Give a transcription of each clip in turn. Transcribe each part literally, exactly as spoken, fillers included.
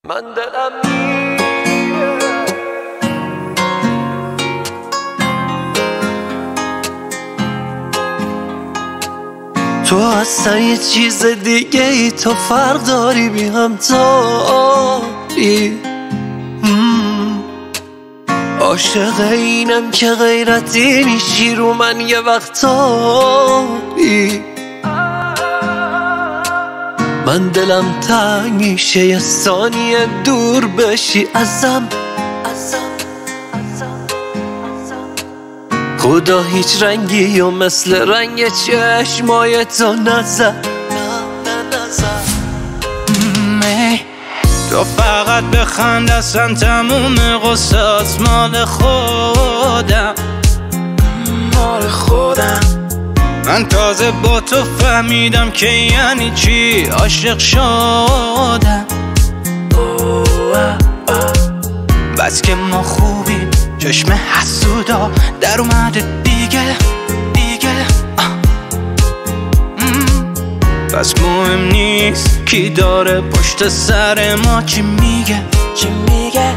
من دلم میره تو اصلا یه چیز دیگه ای، تو فرق داری بی همتایی. عاشق اینم که غیرتی میشی رو من یه وقتایی. من دلم تنگ میشه یه ثانیه دور بشی ازم. خدا هیچ رنگی و مثل رنگ چشمای تو نزد. تو فقط بخند اصلا تموم قصات مال خودم مال خودم. من تازه با تو فهمیدم که یعنی چی عاشق شدم. بس که ما خوبیم چشم حسودا در اومده دیگه دیگه. پس مهم نیست کی داره پشت سر ما چی میگه چی میگه.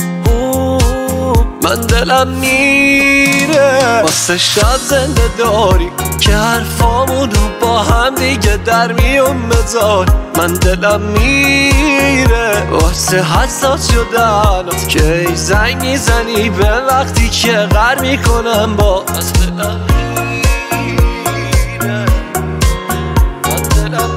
من دلم میره واسه شاد زنده داری که حرفامونو با هم دیگه در میون بذار. من دلم میره واسه حساس شدنات که ای زنگ میزنی به وقتی که غر میکنم با. از دلم میره من دلم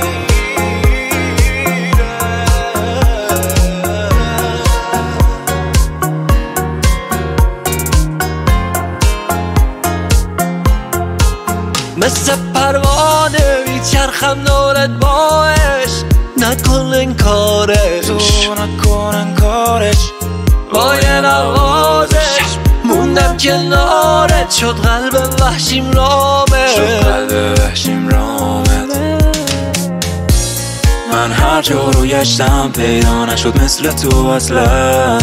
مثل پروانه میچرخم دورت باش. نکن انکارش تو نکن انکارش. با یه نوازش موندم کنارت. شد قلب وحشیم رامت شد قلب وحشیم رامت. من هر جا رو گشتم پیدا نشد مثل تو اصلا.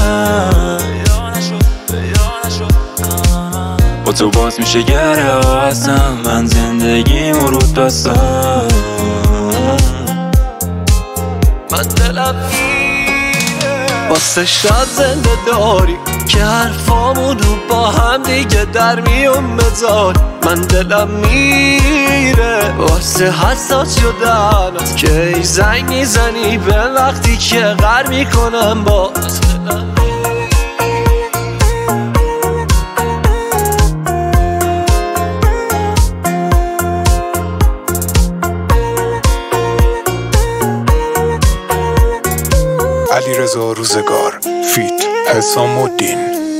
با تو باز میشه گره هستم من زندگی مرود بستم. من دلم میره واسه شاد زنده داری که حرفامونو با هم دیگه در میون بذار. من دلم میره واسه حساس شدنات که ای زنگ میزنی به وقتی که غر میکنم با. علیرضا روزگار فیت حسام الدین.